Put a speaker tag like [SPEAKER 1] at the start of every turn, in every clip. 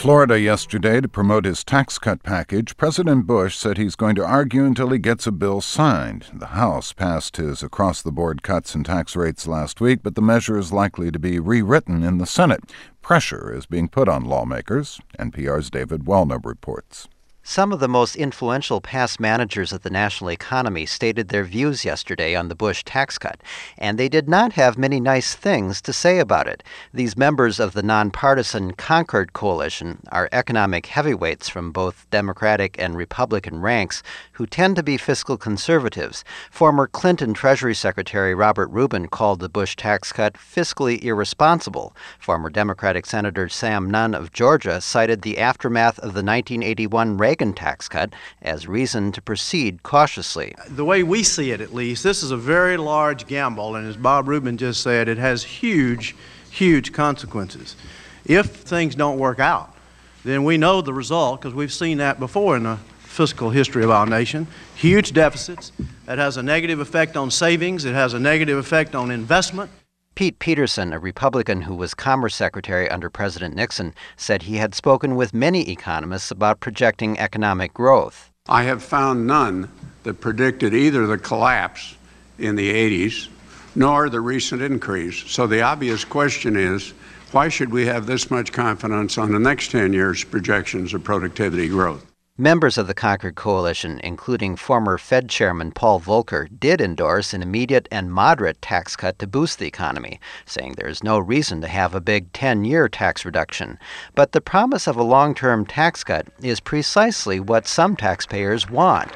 [SPEAKER 1] Florida yesterday to promote his tax cut package. President Bush said he's going to argue until he gets a bill signed. The House passed his across-the-board cuts in tax rates last week, but the measure is likely to be rewritten in the Senate. Pressure is being put on lawmakers. NPR's David Wellner reports.
[SPEAKER 2] Some of the most influential past managers of the national economy stated their views yesterday on the Bush tax cut, and they did not have many nice things to say about it. These members of the nonpartisan Concord Coalition are economic heavyweights from both Democratic and Republican ranks who tend to be fiscal conservatives. Former Clinton Treasury Secretary Robert Rubin called the Bush tax cut fiscally irresponsible. Former Democratic Senator Sam Nunn of Georgia cited the aftermath of the 1981 Reagan tax cut as reason to proceed cautiously.
[SPEAKER 3] The way we see it, at least, this is a very large gamble, and as Bob Rubin just said, it has huge, huge consequences. If things don't work out, then we know the result, because we've seen that before in the fiscal history of our nation. Huge deficits. That has a negative effect on savings. It has a negative effect on investment.
[SPEAKER 2] Pete Peterson, a Republican who was Commerce Secretary under President Nixon, said he had spoken with many economists about projecting economic growth.
[SPEAKER 4] I have found none that predicted either the collapse in the 80s nor the recent increase. So the obvious question is, why should we have this much confidence on the next 10 years' projections of productivity growth?
[SPEAKER 2] Members of the Concord Coalition, including former Fed Chairman Paul Volcker, did endorse an immediate and moderate tax cut to boost the economy, saying there is no reason to have a big 10-year tax reduction. But the promise of a long-term tax cut is precisely what some taxpayers want.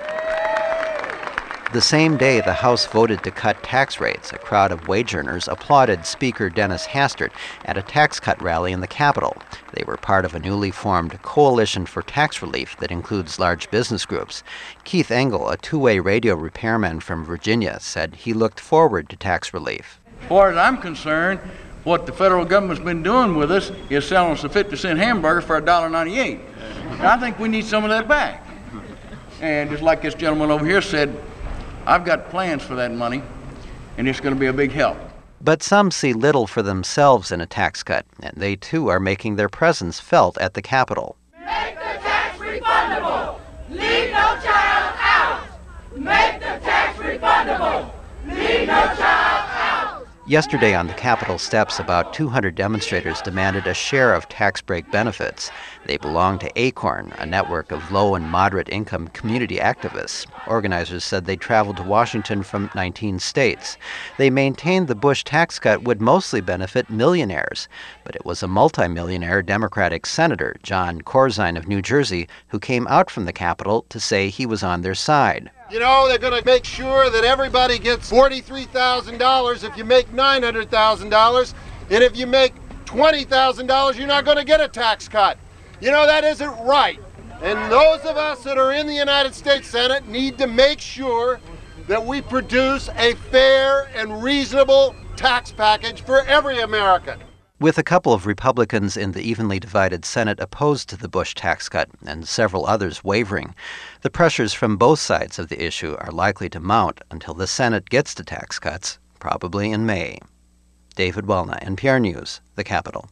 [SPEAKER 2] The same day the House voted to cut tax rates, a crowd of wage earners applauded Speaker Dennis Hastert at a tax cut rally in the Capitol. They were part of a newly formed coalition for tax relief that includes large business groups. Keith Engel, a two-way radio repairman from Virginia, said he looked forward to tax relief.
[SPEAKER 5] As far as I'm concerned, what the federal government's been doing with us is selling us a 50-cent hamburger for $1.98. I think we need some of that back. And just like this gentleman over here said, I've got plans for that money, and it's going to be a big help.
[SPEAKER 2] But some see little for themselves in a tax cut, and they too are making their presence felt at the Capitol.
[SPEAKER 6] Make the tax refundable. Leave no child out. Make the tax refundable. Leave no child out.
[SPEAKER 2] Yesterday on the Capitol steps, about 200 demonstrators demanded a share of tax break benefits. They belong to ACORN, a network of low and moderate income community activists. Organizers said they traveled to Washington from 19 states. They maintained the Bush tax cut would mostly benefit millionaires, but it was a multimillionaire Democratic Senator, John Corzine of New Jersey, who came out from the Capitol to say he was on their side.
[SPEAKER 7] You know, they're going to make sure that everybody gets $43,000 if you make $900,000. And if you make $20,000, you're not going to get a tax cut. You know, that isn't right. And those of us that are in the United States Senate need to make sure that we produce a fair and reasonable tax package for every American.
[SPEAKER 2] With a couple of Republicans in the evenly divided Senate opposed to the Bush tax cut and several others wavering, the pressures from both sides of the issue are likely to mount until the Senate gets to tax cuts, probably in May. David Wellner, NPR News, the Capitol.